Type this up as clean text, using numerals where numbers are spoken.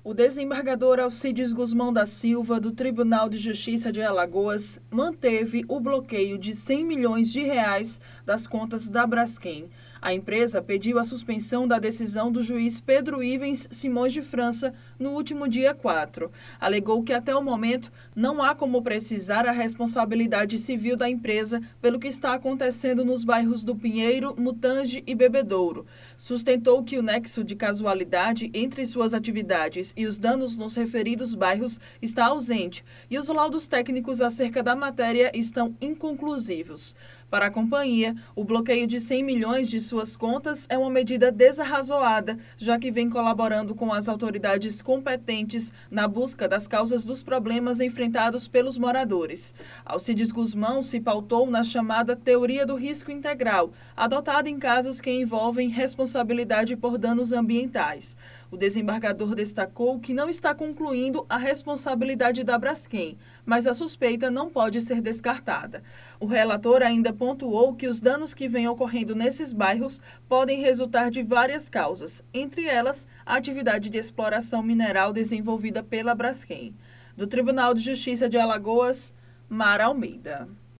O desembargador Alcides Guzmão da Silva, do Tribunal de Justiça de Alagoas, manteve o bloqueio de R$ 100 milhões das contas da Braskem. A empresa pediu a suspensão da decisão do juiz Pedro Ivens Simões de França no último dia 4. Alegou que até o momento não há como precisar a responsabilidade civil da empresa pelo que está acontecendo nos bairros do Pinheiro, Mutange e Bebedouro. Sustentou que o nexo de casualidade entre suas atividades e os danos nos referidos bairros está ausente e os laudos técnicos acerca da matéria estão inconclusivos. Para a companhia, o bloqueio de 100 milhões de suas contas é uma medida desarrazoada, já que vem colaborando com as autoridades competentes na busca das causas dos problemas enfrentados pelos moradores. Alcides Guzmão se pautou na chamada teoria do risco integral, adotada em casos que envolvem responsabilidade por danos ambientais. O desembargador destacou que não está concluindo a responsabilidade da Braskem, mas a suspeita não pode ser descartada. O relator ainda pontuou que os danos que vêm ocorrendo nesses bairros podem resultar de várias causas, entre elas a atividade de exploração mineral desenvolvida pela Braskem. Do Tribunal de Justiça de Alagoas, Mara Almeida.